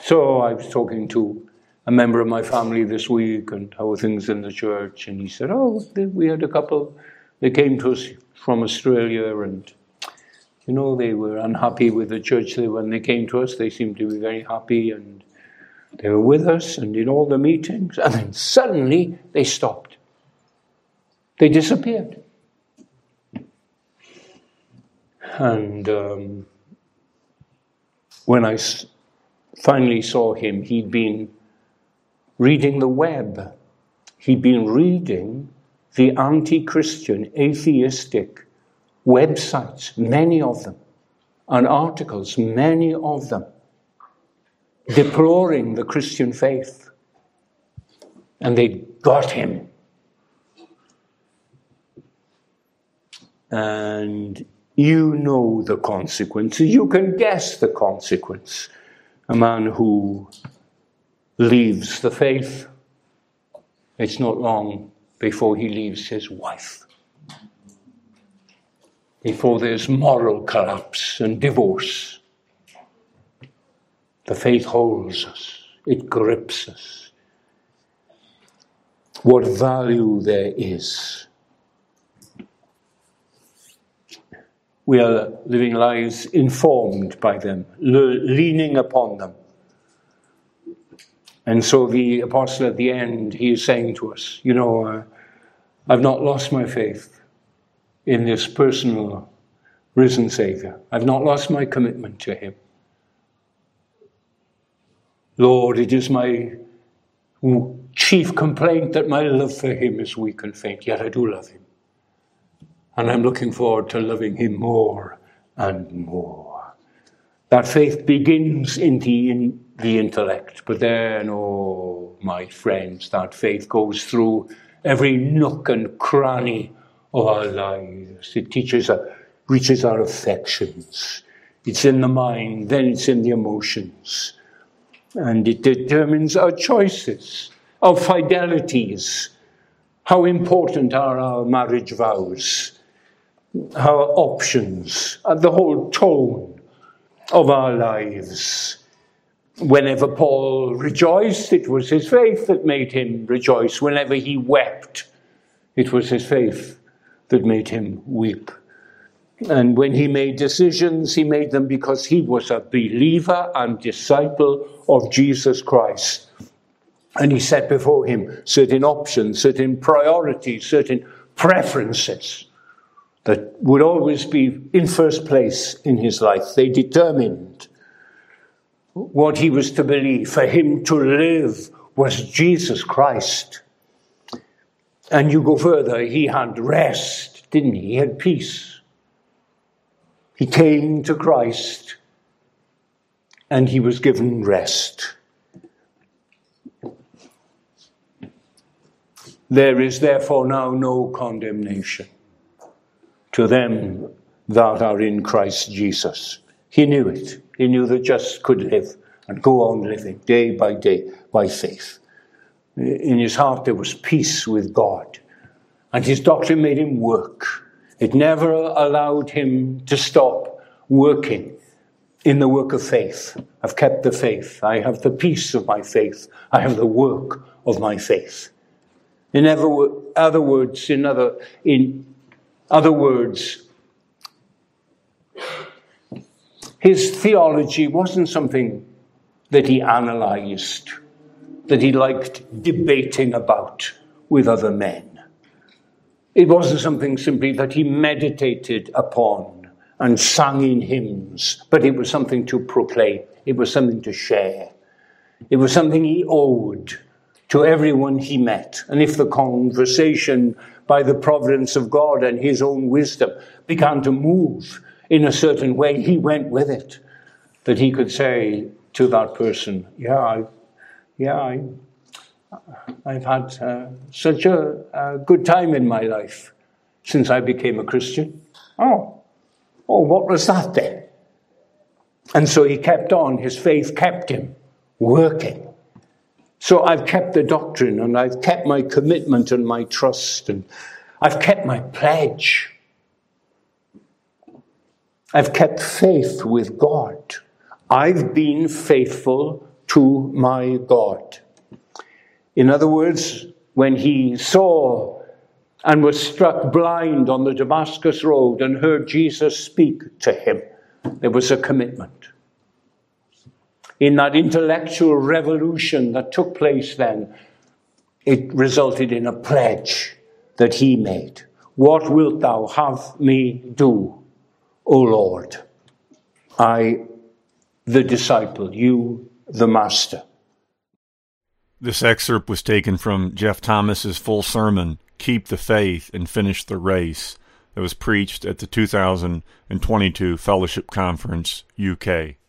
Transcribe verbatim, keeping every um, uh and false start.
So I was talking to a member of my family this week, and how are things in the church? And he said, oh, we had a couple, they came to us from Australia, and, you know, they were unhappy with the church. They, when they came to us, they seemed to be very happy, and they were with us and in all the meetings, and then suddenly they stopped. They disappeared. And um, when I s- finally saw him, he'd been reading the web. He'd been reading the anti-Christian, atheistic websites, many of them, and articles, many of them, deploring the Christian faith. And they got him. And you know the consequences. You can guess the consequence. A man who leaves the faith, it's not long before he leaves his wife. Before there's moral collapse and divorce. The faith holds us. It grips us. What value there is. We are living lives informed by them, le- leaning upon them. And so the apostle at the end, he is saying to us, you know, uh, I've not lost my faith in this personal risen Saviour. I've not lost my commitment to him. Lord, it is my chief complaint that my love for him is weak and faint, yet I do love him. And I'm looking forward to loving him more and more. That faith begins in the, in the intellect, but then, oh, my friends, that faith goes through every nook and cranny of our lives. It teaches, uh, reaches our affections. It's in the mind, then it's in the emotions. And it determines our choices, our fidelities. How important are our marriage vows? Our options, the whole tone of our lives. Whenever Paul rejoiced, it was his faith that made him rejoice. Whenever he wept, it was his faith that made him weep. And when he made decisions, he made them because he was a believer and disciple of Jesus Christ. And he set before him certain options, certain priorities, certain preferences that would always be in first place in his life. They determined what he was to believe. For him to live was Jesus Christ. And you go further, he had rest, didn't he? He had peace. He came to Christ and he was given rest. There is therefore now no condemnation to them that are in Christ Jesus. He knew it. He knew the just could live and go on living day by day by faith. In his heart there was peace with God. And his doctrine made him work. It never allowed him to stop working in the work of faith. I've kept the faith. I have the peace of my faith. I have the work of my faith. In other words, in other in other words, his theology wasn't something that he analyzed, that he liked debating about with other men. It wasn't something simply that he meditated upon and sang in hymns, but it was something to proclaim. It was something to share. It was something he owed to everyone he met. And if the conversation, by the providence of God and his own wisdom, began to move in a certain way, he went with it. That he could say to that person, yeah, I, yeah, I, I've had uh, such a, a good time in my life since I became a Christian. Oh, oh, what was that then? And so he kept on. His faith kept him working. So I've kept the doctrine, and I've kept my commitment and my trust, and I've kept my pledge. I've kept faith with God. I've been faithful to my God. In other words, when he saw and was struck blind on the Damascus road and heard Jesus speak to him, there was a commitment. In that intellectual revolution that took place then, it resulted in a pledge that he made. What wilt thou have me do, O Lord? I, the disciple, you, the master. This excerpt was taken from Jeff Thomas's full sermon, Keep the Faith and Finish the Race, that was preached at the two thousand twenty-two Fellowship Conference, U K.